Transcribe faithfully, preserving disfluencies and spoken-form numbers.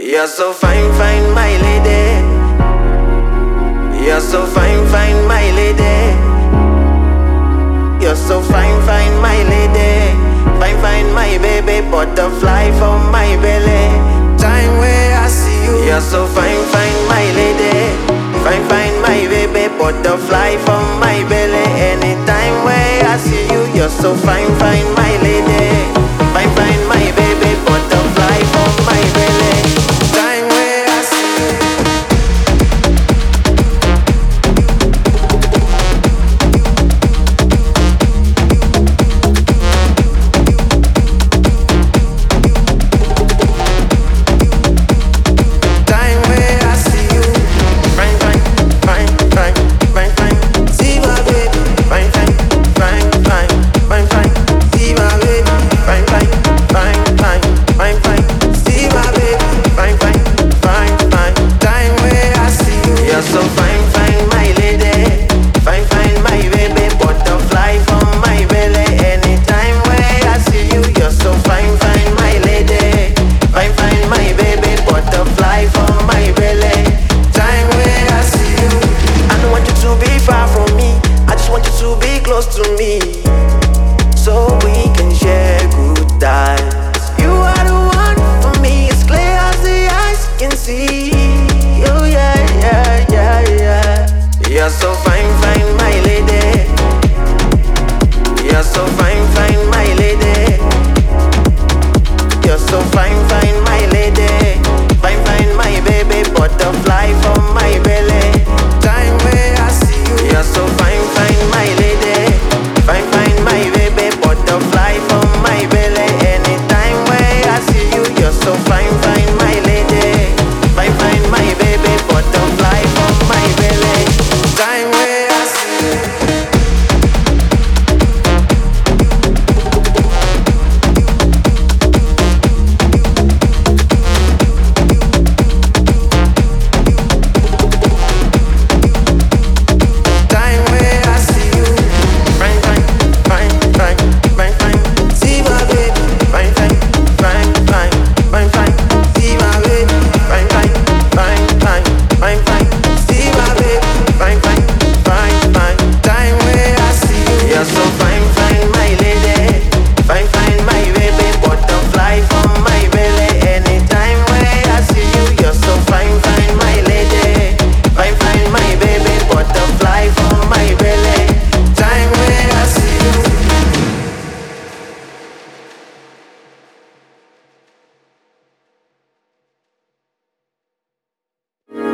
You're so fine, fine, my lady. You're so fine, fine, my lady. You're so fine, fine, my lady. Fine, fine, my baby. Butterfly from my belly. Time where I see you. You're so fine, fine, my lady. Fine, fine, my baby. Butterfly from my belly. Anytime where I see you. You're so fine, fine.